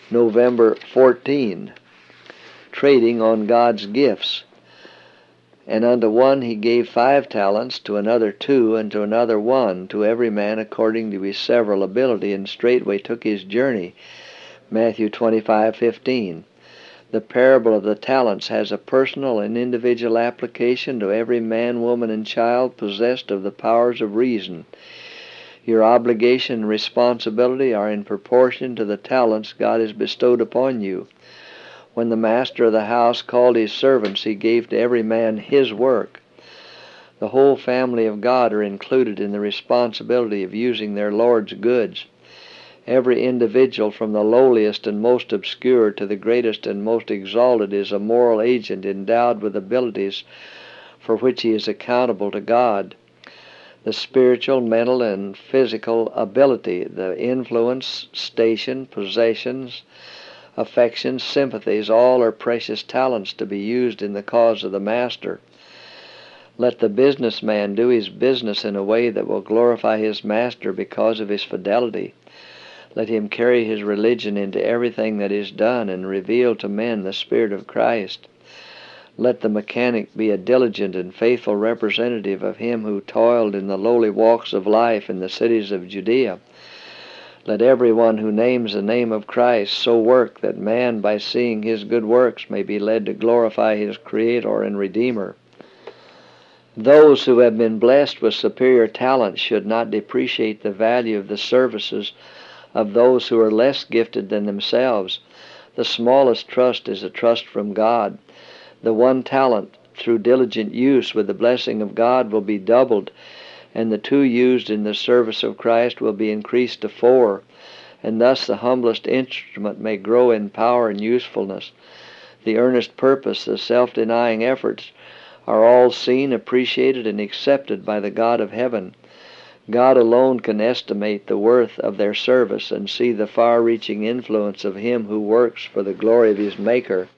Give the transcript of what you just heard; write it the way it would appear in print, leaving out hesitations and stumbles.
November 14, trading on God's gifts. And unto one he gave 5 talents, to another 2, and to another 1, to every man according to his several ability, and straightway took his journey. Matthew 25:15. The parable of the talents has a personal and individual application to every man, woman, and child possessed of the powers of reason. Your obligation and responsibility are in proportion to the talents God has bestowed upon you. When the master of the house called his servants, he gave to every man his work. The whole family of God are included in the responsibility of using their Lord's goods. Every individual, from the lowliest and most obscure to the greatest and most exalted, is a moral agent endowed with abilities for which he is accountable to God. The spiritual, mental, and physical ability, the influence, station, possessions, affections, sympathies, all are precious talents to be used in the cause of the Master. Let the businessman do his business in a way that will glorify his Master because of his fidelity. Let him carry his religion into everything that is done and reveal to men the Spirit of Christ. Let the mechanic be a diligent and faithful representative of him who toiled in the lowly walks of life in the cities of Judea. Let everyone who names the name of Christ so work that man, by seeing his good works, may be led to glorify his Creator and Redeemer. Those who have been blessed with superior talents should not depreciate the value of the services of those who are less gifted than themselves. The smallest trust is a trust from God. The 1 talent, through diligent use with the blessing of God, will be doubled, and the 2 used in the service of Christ will be increased to 4, and thus the humblest instrument may grow in power and usefulness. The earnest purpose, the self-denying efforts are all seen, appreciated, and accepted by the God of heaven. God alone can estimate the worth of their service and see the far-reaching influence of him who works for the glory of his Maker.